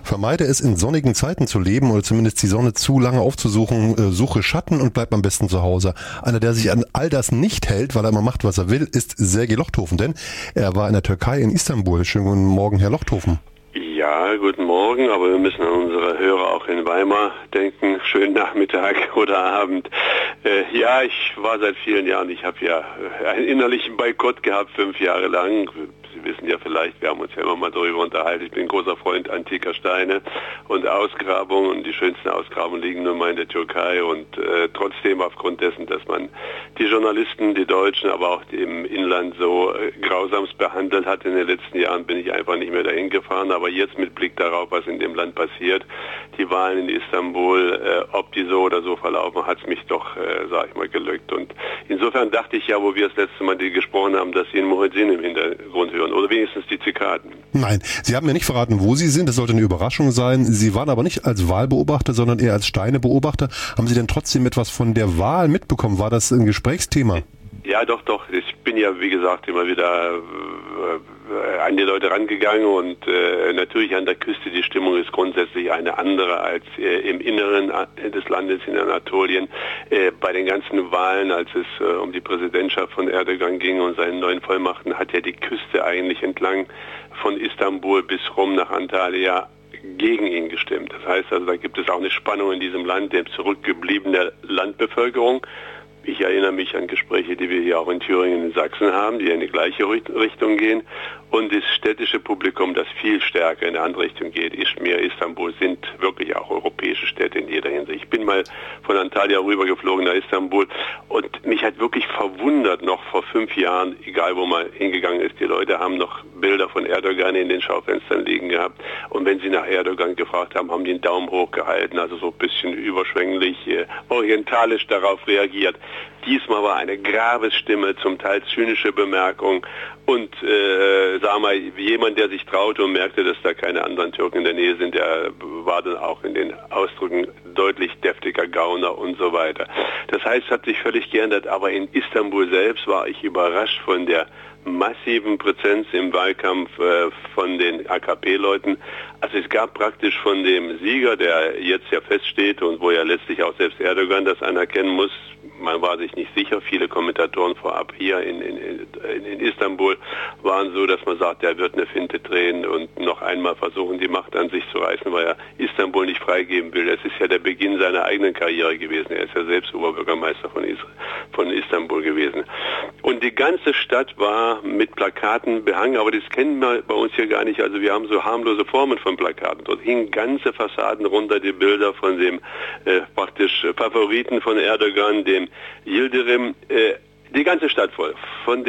Vermeide es, in sonnigen Zeiten zu leben oder zumindest die Sonne zu lange aufzusuchen. Suche Schatten und bleib am besten zu Hause. Einer, der sich an all das nicht hält, weil er immer macht, was er will, ist Sergej Lochthofen. Denn er war in der Türkei, in Istanbul. Schönen guten Morgen, Herr Lochthofen. Ja, guten Morgen, aber wir müssen an unsere Hörer auch in Weimar denken. Schönen Nachmittag oder Abend. Ja, ich war seit vielen Jahren, ich habe ja einen innerlichen Boykott gehabt, 5 Jahre lang. Sie wissen ja vielleicht, wir haben uns ja immer mal darüber unterhalten, ich bin ein großer Freund antiker Steine und Ausgrabungen, und die schönsten Ausgrabungen liegen nun mal in der Türkei, und trotzdem aufgrund dessen, dass man die Journalisten, die Deutschen, aber auch im Inland so grausamst behandelt hat in den letzten Jahren, bin ich einfach nicht mehr dahin gefahren. Aber jetzt mit Blick darauf, was in dem Land passiert, die Wahlen in Istanbul, ob die so oder so verlaufen, hat es mich doch, sag ich mal, gelückt. Und insofern dachte ich ja, wo wir das letzte Mal gesprochen haben, dass Sie einen Muezzin im Hintergrund hören, oder wenigstens die Zikaden. Nein, Sie haben mir nicht verraten, wo Sie sind. Das sollte eine Überraschung sein. Sie waren aber nicht als Wahlbeobachter, sondern eher als Steinebeobachter. Haben Sie denn trotzdem etwas von der Wahl mitbekommen? War das ein Gesprächsthema? Ja, doch. Ich bin ja, wie gesagt, immer wieder an die Leute rangegangen, und natürlich an der Küste, die Stimmung ist grundsätzlich eine andere als im Inneren des Landes in Anatolien. Bei den ganzen Wahlen, als es um die Präsidentschaft von Erdogan ging und seinen neuen Vollmachten, hat ja die Küste eigentlich entlang von Istanbul bis rum nach Antalya gegen ihn gestimmt. Das heißt also, da gibt es auch eine Spannung in diesem Land, der zurückgebliebenen Landbevölkerung. Ich erinnere mich an Gespräche, die wir hier auch in Thüringen und Sachsen haben, die in die gleiche Richtung gehen. Und das städtische Publikum, das viel stärker in eine andere Richtung geht, Izmir, Istanbul, sind wirklich auch europäische Städte in jeder Hinsicht. Ich bin mal von Antalya rübergeflogen nach Istanbul, und mich hat wirklich verwundert, noch vor 5 Jahren, egal wo man hingegangen ist, die Leute haben noch Bilder von Erdogan in den Schaufenstern liegen gehabt. Und wenn sie nach Erdogan gefragt haben, haben die einen Daumen hoch gehalten, also so ein bisschen überschwänglich, orientalisch darauf reagiert. Diesmal war eine Grabesstimme, zum Teil zynische Bemerkung, und sag mal, jemand, der sich traute und merkte, dass da keine anderen Türken in der Nähe sind, der war dann auch in den Ausdrücken deutlich deftiger Gauner und so weiter. Das heißt, es hat sich völlig geändert, aber in Istanbul selbst war ich überrascht von der massiven Präsenz im Wahlkampf von den AKP-Leuten. Also es gab praktisch von dem Sieger, der jetzt ja feststeht und wo ja letztlich auch selbst Erdogan das anerkennen muss, man war sich nicht sicher, viele Kommentatoren vorab hier in Istanbul waren so, dass man sagt, er wird eine Finte drehen und noch einmal versuchen, die Macht an sich zu reißen, weil er Istanbul nicht freigeben will. Es ist ja der Beginn seiner eigenen Karriere gewesen. Er ist ja selbst Oberbürgermeister von Istanbul gewesen. Und die ganze Stadt war mit Plakaten behangen, aber das kennen wir bei uns hier gar nicht. Also wir haben so harmlose Formen von Plakaten. Dort hingen ganze Fassaden runter, die Bilder von dem praktisch Favoriten von Erdogan, dem Yildirim, die ganze Stadt voll. Von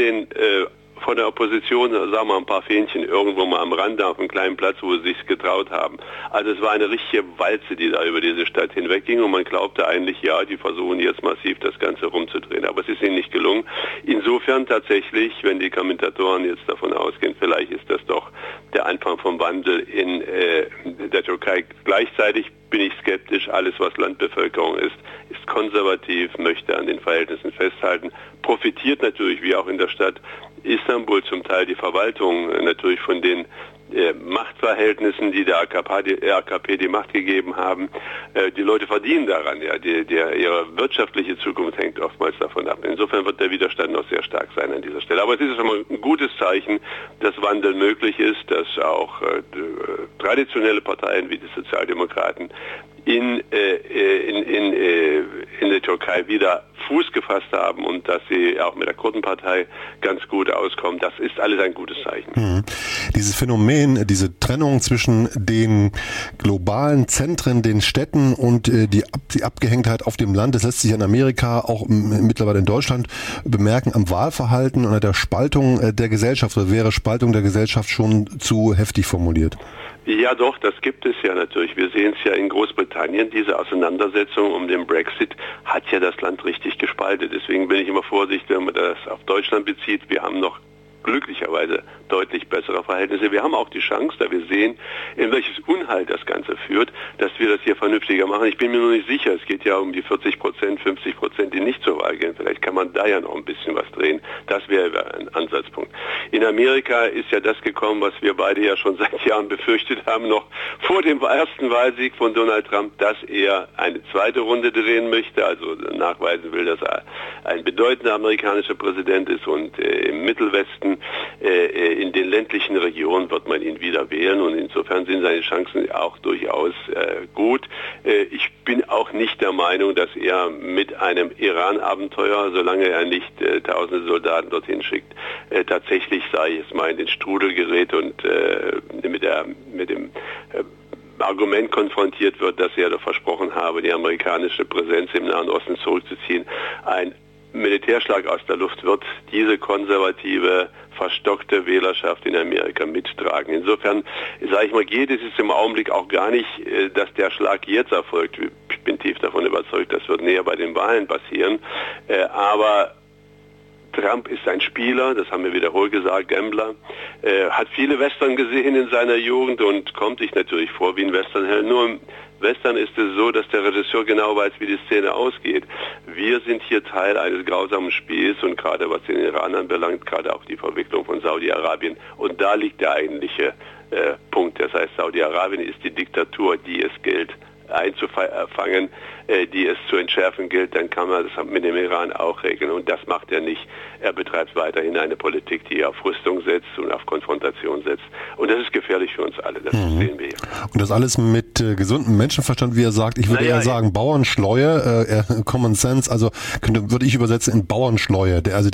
der Opposition, sagen wir mal, ein paar Fähnchen irgendwo mal am Rande auf einem kleinen Platz, wo sie sich getraut haben. Also es war eine richtige Walze, die da über diese Stadt hinwegging, und man glaubte eigentlich, ja, die versuchen jetzt massiv das Ganze rumzudrehen. Aber es ist ihnen nicht gelungen. Insofern tatsächlich, wenn die Kommentatoren jetzt davon ausgehen, vielleicht ist das doch der Anfang vom Wandel in der Türkei. Gleichzeitig bin ich skeptisch. Alles, was Landbevölkerung ist konservativ, möchte an den Verhältnissen festhalten, profitiert natürlich, wie auch in der Stadt Istanbul, zum Teil die Verwaltung natürlich von den Machtverhältnissen, die der AKP die Macht gegeben haben. Die Leute verdienen daran, ja, ihre wirtschaftliche Zukunft hängt oftmals davon ab. Insofern wird der Widerstand noch sehr stark sein an dieser Stelle. Aber es ist schon mal ein gutes Zeichen, dass Wandel möglich ist, dass auch traditionelle Parteien wie die Sozialdemokraten in der Türkei wieder Fuß gefasst haben und dass sie auch mit der Kurdenpartei ganz gut auskommen. Das ist alles ein gutes Zeichen. Dieses Phänomen, diese Trennung zwischen den globalen Zentren, den Städten und die Abgehängtheit auf dem Land, das lässt sich in Amerika, auch mittlerweile in Deutschland bemerken, am Wahlverhalten und an der Spaltung der Gesellschaft. Oder wäre Spaltung der Gesellschaft schon zu heftig formuliert? Ja doch, das gibt es ja natürlich. Wir sehen es ja in Großbritannien, diese Auseinandersetzung um den Brexit hat ja das Land richtig gespalten. Deswegen bin ich immer vorsichtig, wenn man das auf Deutschland bezieht. Wir haben noch glücklicherweise deutlich bessere Verhältnisse. Wir haben auch die Chance, da wir sehen, in welches Unheil das Ganze führt, dass wir das hier vernünftiger machen. Ich bin mir nur nicht sicher, es geht ja um die 40%, 50%, die nicht zur Wahl gehen. Vielleicht kann man da ja noch ein bisschen was drehen. Das wäre ein Ansatzpunkt. In Amerika ist ja das gekommen, was wir beide ja schon seit Jahren befürchtet haben, noch vor dem ersten Wahlsieg von Donald Trump, dass er eine zweite Runde drehen möchte, also nachweisen will, dass er ein bedeutender amerikanischer Präsident ist und im Mittelwesten, in den ländlichen Regionen wird man ihn wieder wählen und insofern sind seine Chancen auch durchaus gut. Ich bin auch nicht der Meinung, dass er mit einem Iran-Abenteuer, solange er nicht tausende Soldaten dorthin schickt, tatsächlich, sage ich jetzt mal, in den Strudel gerät und mit dem Argument konfrontiert wird, dass er versprochen habe, die amerikanische Präsenz im Nahen Osten zurückzuziehen. Ein Militärschlag aus der Luft wird diese konservative, verstockte Wählerschaft in Amerika mittragen. Insofern, sage ich mal, geht es im Augenblick auch gar nicht, dass der Schlag jetzt erfolgt. Ich bin tief davon überzeugt, das wird näher bei den Wahlen passieren. Aber Trump ist ein Spieler, das haben wir wiederholt gesagt, Gambler, hat viele Western gesehen in seiner Jugend und kommt sich natürlich vor wie ein Westernheld. Nur im Western ist es so, dass der Regisseur genau weiß, wie die Szene ausgeht. Wir sind hier Teil eines grausamen Spiels und gerade was den Iran anbelangt, gerade auch die Verwicklung von Saudi-Arabien. Und da liegt der eigentliche Punkt. Das heißt, Saudi-Arabien ist die Diktatur, die es gilt einzufangen, die es zu entschärfen gilt, dann kann man das mit dem Iran auch regeln. Und das macht er nicht. Er betreibt weiterhin eine Politik, die auf Rüstung setzt und auf Konfrontation setzt. Und das ist gefährlich für uns alle, das sehen wir ja. Und das alles mit gesundem Menschenverstand, wie er sagt. Ich würde eher sagen Bauernschleue, Common Sense, also würde ich übersetzen in Bauernschleue. Der hat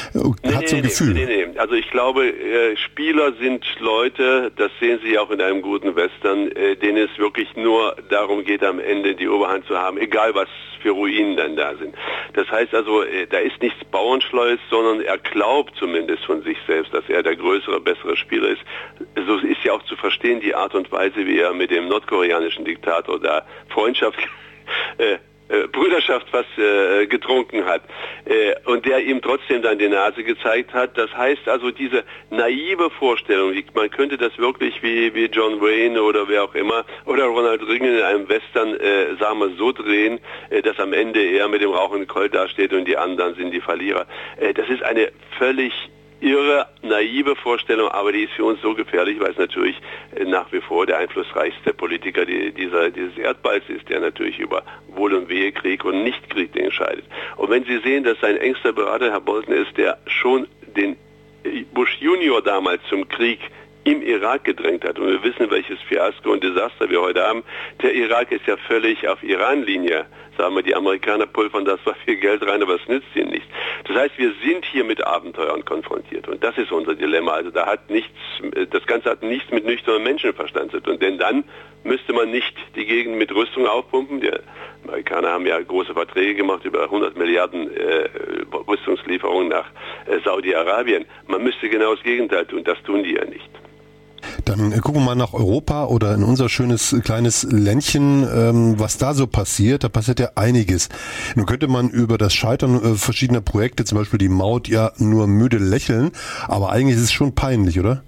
so ein Gefühl. Nee. Also ich glaube, Spieler sind Leute, das sehen Sie auch in einem guten Western, denen es wirklich nur darum geht, am Ende die Oberhand zu haben, egal was für Ruinen dann da sind. Das heißt also, da ist nichts Bauernschleues, sondern er glaubt zumindest von sich selbst, dass er der größere, bessere Spieler ist. So ist ja auch zu verstehen die Art und Weise, wie er mit dem nordkoreanischen Diktator da Brüderschaft fast getrunken hat und der ihm trotzdem dann die Nase gezeigt hat. Das heißt also, diese naive Vorstellung, man könnte das wirklich wie John Wayne oder wer auch immer oder Ronald Reagan in einem Western, sagen wir so drehen, dass am Ende er mit dem rauchenden Colt dasteht und die anderen sind die Verlierer. Das ist eine völlig irre, naive Vorstellung, aber die ist für uns so gefährlich, weil es natürlich nach wie vor der einflussreichste Politiker dieses Erdballs ist, der natürlich über Wohl und Wehe, Krieg und Nicht-Krieg entscheidet. Und wenn Sie sehen, dass sein engster Berater Herr Bolton ist, der schon den Bush Junior damals zum Krieg im Irak gedrängt hat, und wir wissen, welches Fiasko und Desaster wir heute haben, der Irak ist ja völlig auf Iran-Linie. Sagen wir, die Amerikaner pulvern das zwar viel Geld rein, aber es nützt ihnen nichts. Das heißt, wir sind hier mit Abenteuern konfrontiert und das ist unser Dilemma. Also das Ganze hat nichts mit nüchternem Menschenverstand zu tun, denn dann müsste man nicht die Gegend mit Rüstung aufpumpen. Die Amerikaner haben ja große Verträge gemacht über 100 Milliarden Rüstungslieferungen nach Saudi-Arabien. Man müsste genau das Gegenteil tun, das tun die ja nicht. Dann gucken wir mal nach Europa oder in unser schönes kleines Ländchen, was da so passiert. Da passiert ja einiges. Nun könnte man über das Scheitern verschiedener Projekte, zum Beispiel die Maut, ja nur müde lächeln, aber eigentlich ist es schon peinlich, oder?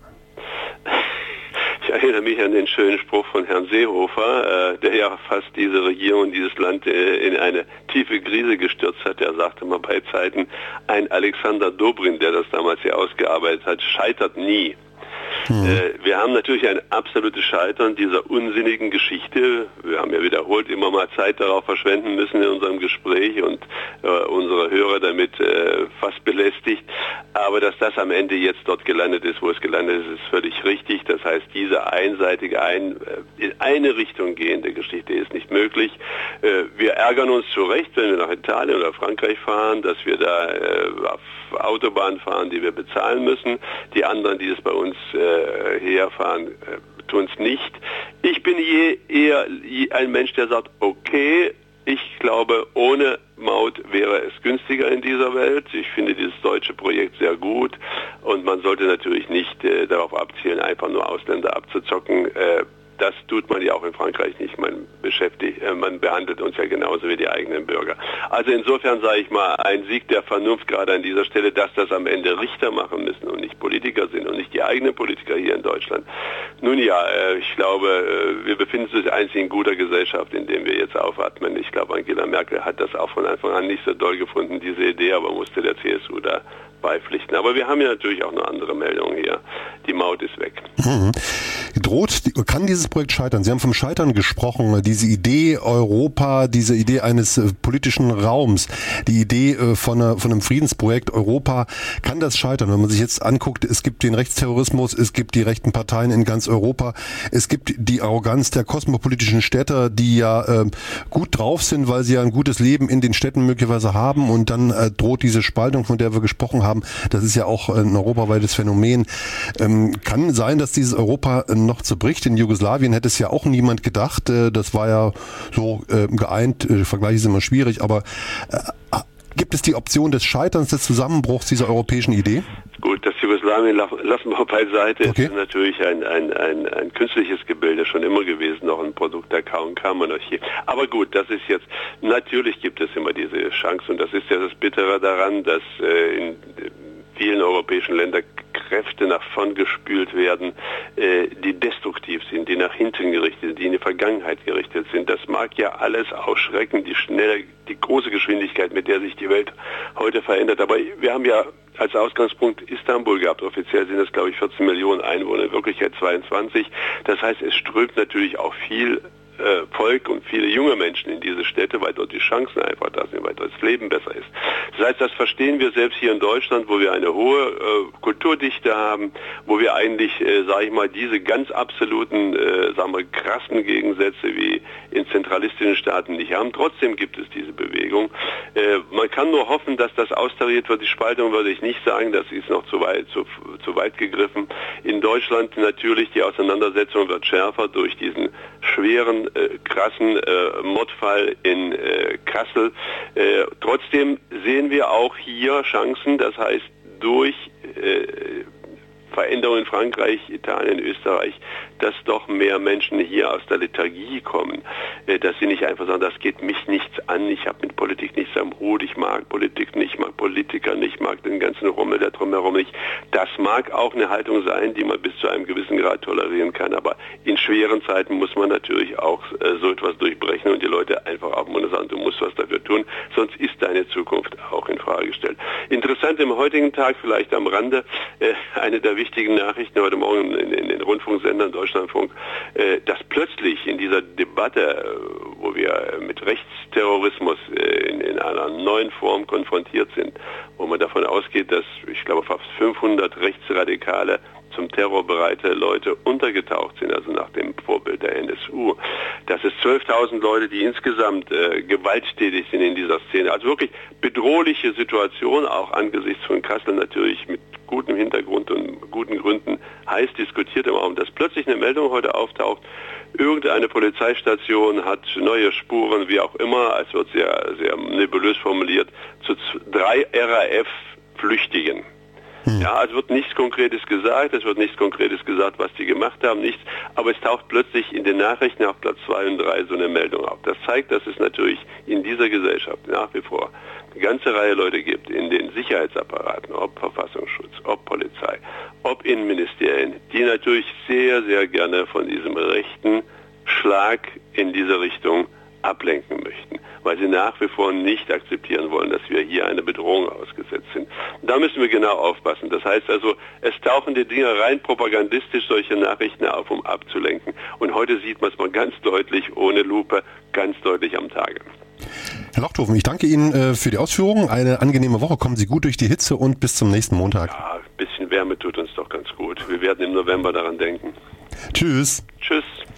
Ich erinnere mich an den schönen Spruch von Herrn Seehofer, der ja fast diese Regierung, dieses Land in eine tiefe Krise gestürzt hat. Er sagte mal bei Zeiten, ein Alexander Dobrin, der das damals hier ausgearbeitet hat, scheitert nie. Wir haben natürlich ein absolutes Scheitern dieser unsinnigen Geschichte. Wir haben ja wiederholt immer mal Zeit darauf verschwenden müssen in unserem Gespräch und unsere Hörer damit fast belästigt. Aber dass das am Ende jetzt dort gelandet ist, wo es gelandet ist, ist völlig richtig. Das heißt, diese einseitige, in eine Richtung gehende Geschichte ist nicht möglich. Wir ärgern uns zu Recht, wenn wir nach Italien oder Frankreich fahren, dass wir da auf Autobahnen fahren, die wir bezahlen müssen. Die anderen, die es bei uns herfahren, tun es nicht. Ich bin eher ein Mensch, der sagt, okay, ich glaube, ohne Maut wäre es günstiger in dieser Welt. Ich finde dieses deutsche Projekt sehr gut und man sollte natürlich nicht darauf abzielen, einfach nur Ausländer abzuzocken. das tut man ja auch in Frankreich nicht. Man behandelt uns ja genauso wie die eigenen Bürger. Also insofern sage ich mal, ein Sieg der Vernunft gerade an dieser Stelle, dass das am Ende Richter machen müssen und nicht Politiker sind und nicht die eigenen Politiker hier in Deutschland. Nun ja, ich glaube, wir befinden uns eigentlich in guter Gesellschaft, in dem wir jetzt aufatmen. Ich glaube, Angela Merkel hat das auch von Anfang an nicht so doll gefunden, diese Idee, aber musste der CSU da beipflichten. Aber wir haben ja natürlich auch noch andere Meldungen hier. Die Maut ist weg. Kann dieses Projekt scheitern? Sie haben vom Scheitern gesprochen. Diese Idee Europa, diese Idee eines politischen Raums, die Idee von einem Friedensprojekt Europa, kann das scheitern? Wenn man sich jetzt anguckt, es gibt den Rechtsterrorismus, es gibt die rechten Parteien in ganz Europa, es gibt die Arroganz der kosmopolitischen Städter, die ja gut drauf sind, weil sie ja ein gutes Leben in den Städten möglicherweise haben, und dann droht diese Spaltung, von der wir gesprochen haben. Das ist ja auch ein europaweites Phänomen. Kann sein, dass dieses Europa noch zerbricht. In Jugoslawien hätte es ja auch niemand gedacht. Das war ja so geeint. Vergleiche ist immer schwierig. Aber gibt es die Option des Scheiterns, des Zusammenbruchs dieser europäischen Idee? Gut, das Jugoslawien lassen wir beiseite. Okay. Es ist natürlich ein künstliches Gebilde schon immer gewesen, noch ein Produkt der K&K-Monarchie. Aber gut, das ist jetzt, natürlich gibt es immer diese Chance, und das ist ja das Bittere daran, dass in vielen europäischen Ländern Kräfte nach vorn gespült werden, die destruktiv sind, die nach hinten gerichtet sind, die in die Vergangenheit gerichtet sind. Das mag ja alles ausschrecken, die große Geschwindigkeit, mit der sich die Welt heute verändert. Aber wir haben ja als Ausgangspunkt Istanbul gehabt. Offiziell sind es, glaube ich, 14 Millionen Einwohner, in Wirklichkeit 22. Das heißt, es strömt natürlich auch viel Volk und viele junge Menschen in diese Städte, weil dort die Chancen einfach da sind, weil dort das Leben besser ist. Das heißt, das verstehen wir selbst hier in Deutschland, wo wir eine hohe Kulturdichte haben, wo wir eigentlich, sage ich mal, diese ganz absoluten, sagen wir, krassen Gegensätze wie in zentralistischen Staaten nicht haben. Trotzdem gibt es diese Bewegung. Man kann nur hoffen, dass das austariert wird. Die Spaltung würde ich nicht sagen, das ist noch zu weit gegriffen. In Deutschland natürlich die Auseinandersetzung wird schärfer durch diesen schweren, krassen Mordfall in Kassel. Trotzdem sehen wir auch hier Chancen, das heißt durch Veränderungen in Frankreich, Italien, Österreich, dass doch mehr Menschen hier aus der Lethargie kommen, dass sie nicht einfach sagen, das geht mich nichts an, ich habe mit Politik nichts am Hut, ich mag Politik nicht, mag Politiker nicht, mag den ganzen Rummel da drumherum nicht. Das mag auch eine Haltung sein, die man bis zu einem gewissen Grad tolerieren kann, aber in schweren Zeiten muss man natürlich auch so etwas durchbrechen und die Leute einfach auch mal sagen, du musst was dafür tun, sonst ist deine Zukunft auch in Frage gestellt. Interessant im heutigen Tag, vielleicht am Rande, eine der wichtigen Nachrichten heute Morgen in den Rundfunksendern, Deutschlandfunk, dass plötzlich in dieser Debatte, wo wir mit Rechtsterrorismus in einer neuen Form konfrontiert sind, wo man davon ausgeht, dass, ich glaube, fast 500 rechtsradikale zum Terror bereite Leute untergetaucht sind, also nach dem Vorbild der NSU. Das ist 12.000 Leute, die insgesamt gewalttätig sind in dieser Szene. Also wirklich bedrohliche Situation, auch angesichts von Kassel natürlich mit gutem Hintergrund und guten Gründen heiß diskutiert im Raum, dass plötzlich eine Meldung heute auftaucht, irgendeine Polizeistation hat neue Spuren, wie auch immer, es wird sehr, sehr nebulös formuliert, zu 3 RAF-Flüchtigen. Ja, also wird nichts Konkretes gesagt, was die gemacht haben, nichts, aber es taucht plötzlich in den Nachrichten auf Platz 2 und 3 so eine Meldung auf. Das zeigt, dass es natürlich in dieser Gesellschaft nach wie vor eine ganze Reihe Leute gibt, in den Sicherheitsapparaten, ob Verfassungsschutz, ob Polizei, ob Innenministerien, die natürlich sehr, sehr gerne von diesem rechten Schlag in diese Richtung ablenken möchten, weil sie nach wie vor nicht akzeptieren wollen, dass wir hier eine Bedrohung ausgesetzt sind. Da müssen wir genau aufpassen. Das heißt also, es tauchen die Dinge rein propagandistisch solche Nachrichten auf, um abzulenken. Und heute sieht man es mal ganz deutlich, ohne Lupe, ganz deutlich am Tage. Herr Lochthofen, ich danke Ihnen für die Ausführungen. Eine angenehme Woche. Kommen Sie gut durch die Hitze und bis zum nächsten Montag. Ja, ein bisschen Wärme tut uns doch ganz gut. Wir werden im November daran denken. Tschüss. Tschüss.